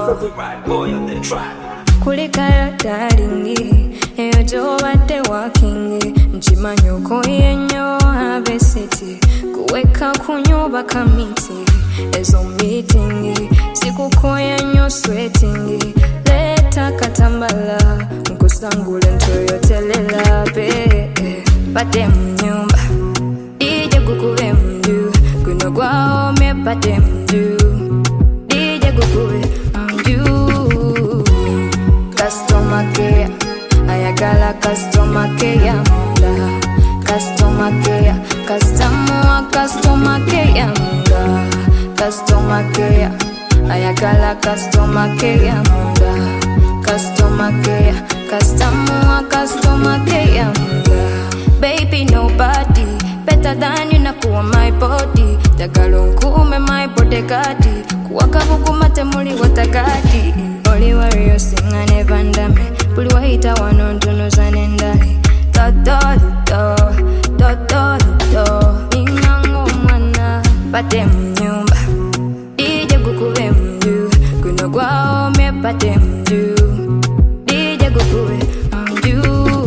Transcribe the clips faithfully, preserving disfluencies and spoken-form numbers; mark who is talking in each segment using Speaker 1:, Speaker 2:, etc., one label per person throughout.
Speaker 1: Kulikaya dalingi eyo gy'obadde wakingi nkimanyi okoye nnyo abesiti kuweka kunyuba kamiti ezo mitingi sikukoya nnyo swetingi leta katambala nkusangule ntoyotelela be badde mu nyumba ije gukube mju guno gwaome badde mju ije gukube mju customer care ayagala customer care munda customer care customer customer care munda customer care ayagala customer care munda customer care customer customer care munda baby nobody better than you nakuwa my body dagalo nkume my bodyguard kuwaka bukumate muli watagadi oli warrior singa never ndame buli wahita wano ntunuza n'endali dododo dododo ningango mwana badde mu nyumba ije gukube mju guno gwaome badde mju ije gukube mju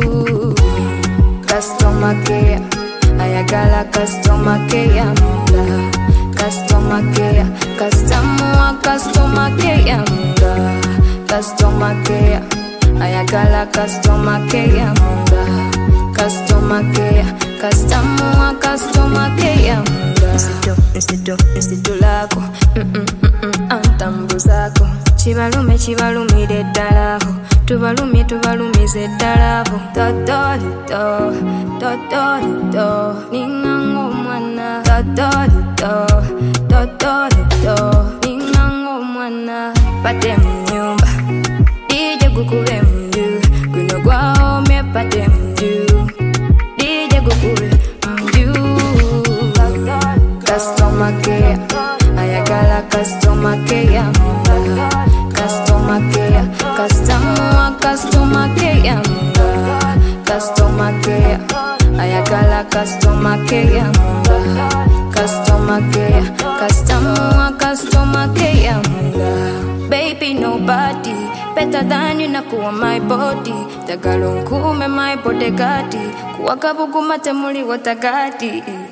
Speaker 1: customer care ayagala customer care munda customer care customer customer care munda customer care ayagala customer care munda customer care customer customer care munda nsito nsito nsito lako mm mm mm antambuzako kibalume kibalumire ddalaho tubalumye tubalumize ddalaho dodorito dodorito ningango mwana dodorito dodorito ningango mwana badde mu nyumba ije gukube mju guno gwaome badde mju ije gukube mju customer care ayagala customer care munda customer care customer customer care munda customer care ayagala customer care munda customer care customer customer care munda baby nobody better than you nakuwa my body dagalo nkume my bodyguard kuwaka bukumate muli watagadi